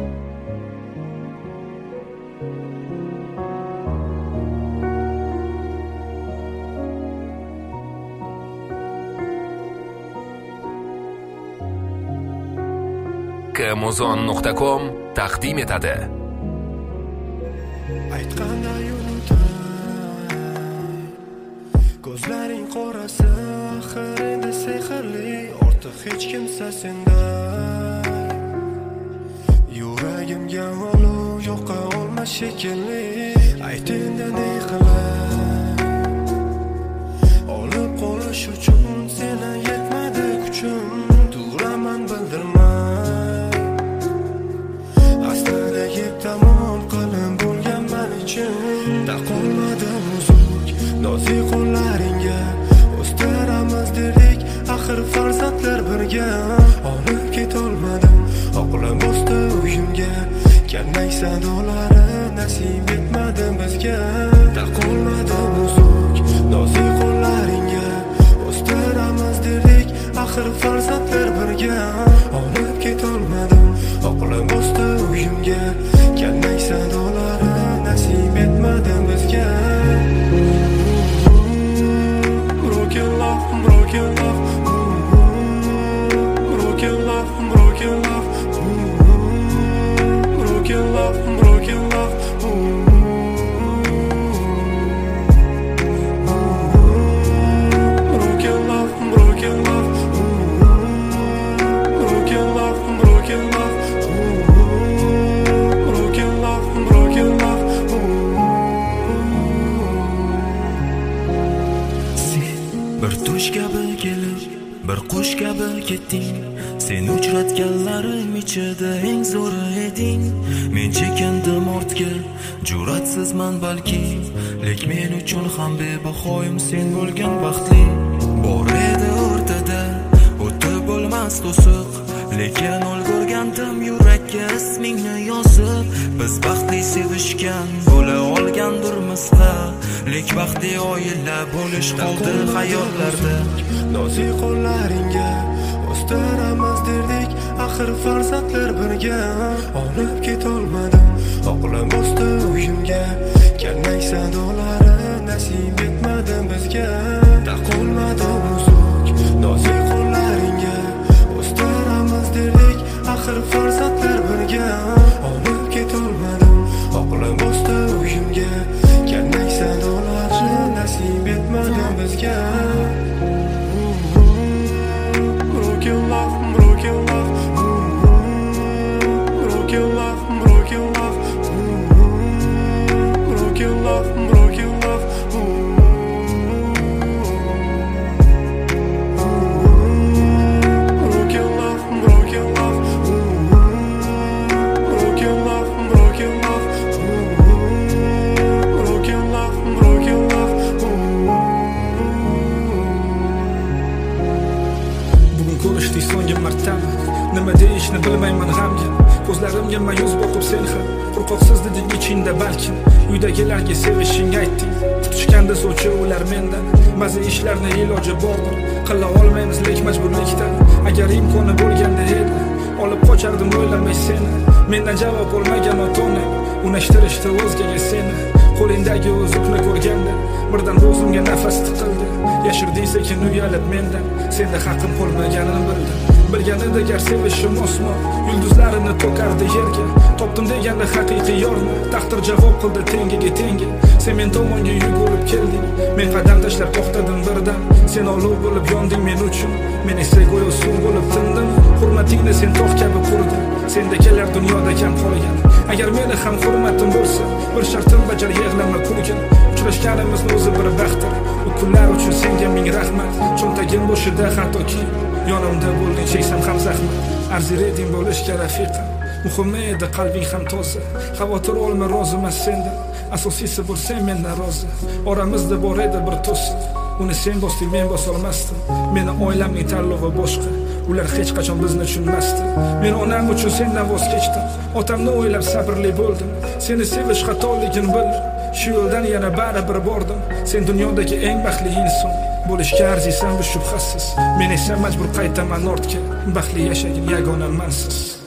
Amazon.com taqdim etadi. Aytganday unutay, ko'zlaring qorasi axir endi sehrli, ortiq hech kimsa sendan. Yuragimga olov yoqa olmas shekilli, ayt endi ne qilay. Olib qolish uchun seni yetmadi kuchim, turaman bildirmay. Aslida yeb tamom qalin bo'lgan men uchun, taqolmadim uzuk nozik qo'llaringga. O'stiramiz dedik, axir farzandlar birga. Olib ketolmadim, oqlim bosdi uyimga. Kelmay sadolari nasib etmadi bizga. Taqolmadim uzuk nozik qo'llaringga. O'stiramiz dedik, axir farzandlar birga. Olib ketolmadim, oqlim bosdi uyimga. Kelmay sadolari nasib etmadi bizga. Broken love, broken love, broken love, broken love, broken love, broken love, broken love, broken love, broken love, broken love, broken love, broken love. Bir tush kabi kelib, bir qush kabi ketding. Sen uchratganlarim ichida eng zo'ri eding. Men chekindim ortga, jur'atsizman balki, lek men uchun ham bebahoyim sen bo'lgan baxtli. Bor edi o'rtada, o'tib bo'lmas to'siq, lekin ulgurgandim yurakka ismingni yozib. Biz baxtli sevishgan bo'la olgandirmizda, lek baxtli oila bo'lish qoldi xayollarda. Nozik qo'llaringga o'stiramiz derdik, axir farzandlar birga. Olib ketolmadim, oqlim bosdi uyimga. Kelmay sadolari nasib etmadi bizga. Taqolmadim uzuk nozik qo'llaringga. O'stiramiz derdik, axir farzandlar birga. Olib ketolmadim, oqlim bosdi uyimga. Kelmay sadolari nasib etmadi bizga. Broken love, broken love, broken love, broken love, broken love, broken love, broken love, broken love, broken love, broken love, broken love, broken love. Bugun ko'rishdik so'nggi martaba, nima deyishni bilmayman g'amgin. Ko'zlarimga mayus boqib sen ham qo'rqoqsiz deding ichingda balkim. Uydagilarga sevishing aytding, tutishganda sovchi ular mendan. Ba'zi ishlarni iloji bordir, qila olmaymiz lek majburlikdan. Agar imkoni bo'lganda edi, olib qochardim o'ylamay seni. Mendan javob olmagan ota-onang unashtirishdi o'zgaga seni. Qo'lingdagi uzukni ko'rganda birdan o'zimga nafas tiqildi. Yashirding sekin uyalib mendan, senda haqim qolmaganini bildim. Bilganida gar sevishim osmon yulduzlarini to'kardi yerga. Topdim deganda haqiqiy yorni, taqdir javob qildi tengiga tengi. Sen men tomonga yugurib kelding, men qadam tashlab to'xtadim birdan. Sen olov bo'lib yonding men uchun, men esa go'yo suv bo'lib tindim. Hurmatingni sen tog' kabi qurding, sendagilar dunyoda kam qolgan. Agar meni ham hurmatim bo'lsa, bir shartim bajar, yig'lama kulgin. Uchrashganimizni o'zi bir baxtdir, u kunlar uchun senga ming rahmat. Cho'ntagim boshida hattoki yonimda bo'lding, cheksam ham zahmat. Arzir eding bo'lishga rafiqam, muhimi edi qalbing ham toza. Xavotir olma, roziman sendan, asosiysi bo'lsang mendan rozi. Oramizda bor edi bir to'siq, uni sen bosding, men bosolmasdim. Meni oilamning tanlovi boshqa, ular hech qachon bizni tushunmasdi. Men onam uchun sendan voz kechdim, otamni o'ylab sabrli bo'ldim. Seni sevish xatoligin bil, shu yo'ldan yana baribir bordim. Sen dunyodagi eng baxtli inson bo'lishga arziysan bu shubhasiz. Men esa majbur qaytaman ortga, baxtli yashagin yagona mansiz.